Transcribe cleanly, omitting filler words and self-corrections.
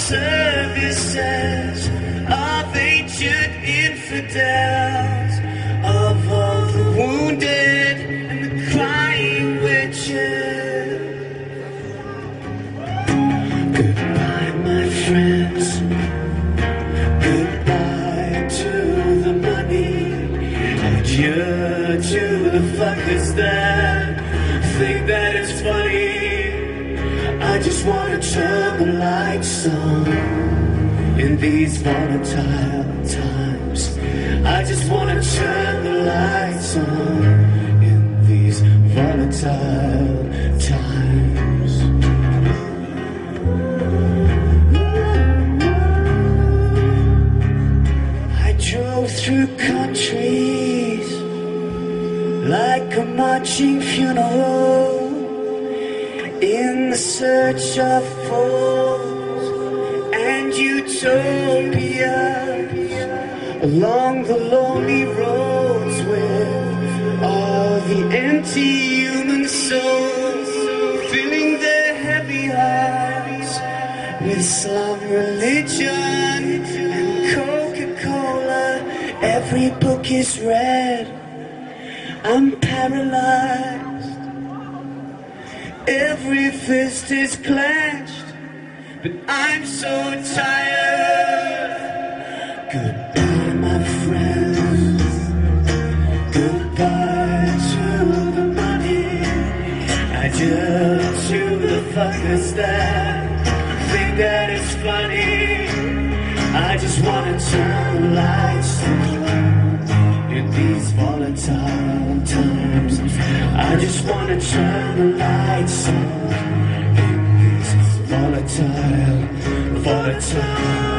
services of ancient infidels, of all the wounded and the crying witches. Goodbye, my friends. Goodbye to the money. Adieu to the fuckers that think that it's funny. I just wanna turn the lights on in these volatile times. I just wanna turn the lights on in these volatile times. I drove through countries like a marching funeral, in the search of falls and utopia, along the lonely roads with all the empty human souls, filling their heavy hearts with Islam, religion, and Coca-Cola. Every book is read. I'm paralyzed. Every fist is clenched, but I'm so tired. Goodbye, my friends. Goodbye to the money. Adieu to the fuckers that think that it's funny. I just wanna turn the lights on in these volatile times. I just wanna turn the lights on in these volatile